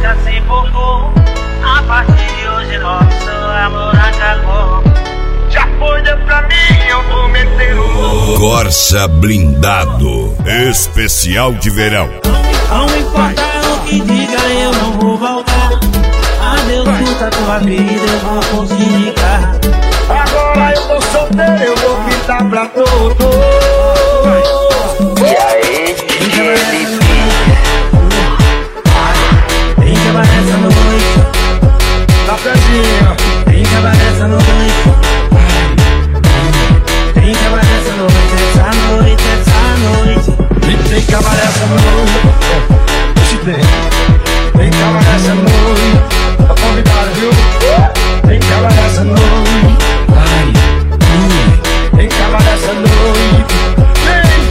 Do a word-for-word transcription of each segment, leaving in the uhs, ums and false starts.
nunca se importou. A partir de hoje nosso amor acabou. Já foi, deu pra mim, eu vou meter o louco. Corsa Blindado, especial de verão. Não importa o que diga, eu não vou voltar. Adeus, puta tua vida, eu vou conseguir. Agora eu tô solteiro, eu vou pintar pra todo. E aí, D J L P? Vem acabar essa noite na pezinha. Vem acabar essa noite. Vem acabar essa noite, essa noite, essa noite. Vem acabar essa noite. Deixa eu ver. Vem acabar essa noite. Tá convidado, viu? Vem acabar essa noite. Vai, vem acabar essa noite. Vem,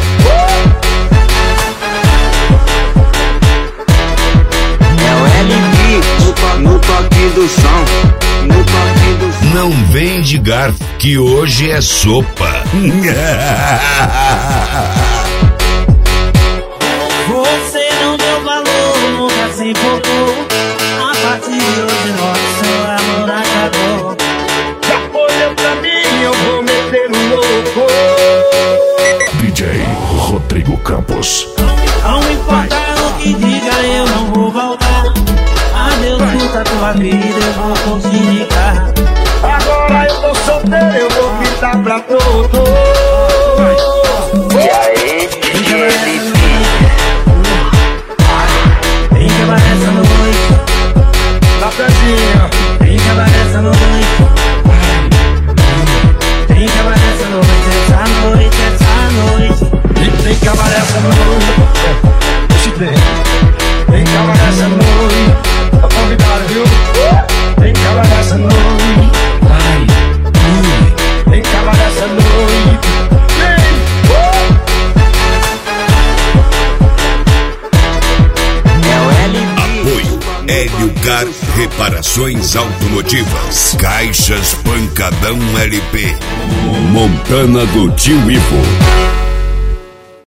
É o L P no, to no toque do som. No toque do som. Não vem de garfo, que hoje é sopa. você não deu valor, nunca se importou. A partir de hoje nosso amor acabou. Já foi, deu pra mim, eu vou meter o louco. D J Rodrigo Campos. Não importa o que diga, eu não vou voltar. Adeus, puta tua vida, eu vou conseguir. Agora eu tô solteiro, eu vou pintar pra todo. E aí, D J L P? Vem acabar essa noite na pezinha. Vem acabar essa noite. Vem acabar essa noite, essa noite, essa noite. Vem acabar essa noite. Deixa eu ver. Vem acabar essa noite. Tá convidado, viu? Vem acabar essa noite. Vai, vem acabar essa noite. Vem, É o L P. Apoio Hélio Gar Reparações Automotivas. Caixas Pancadão L P. Montana do Tio Ivo.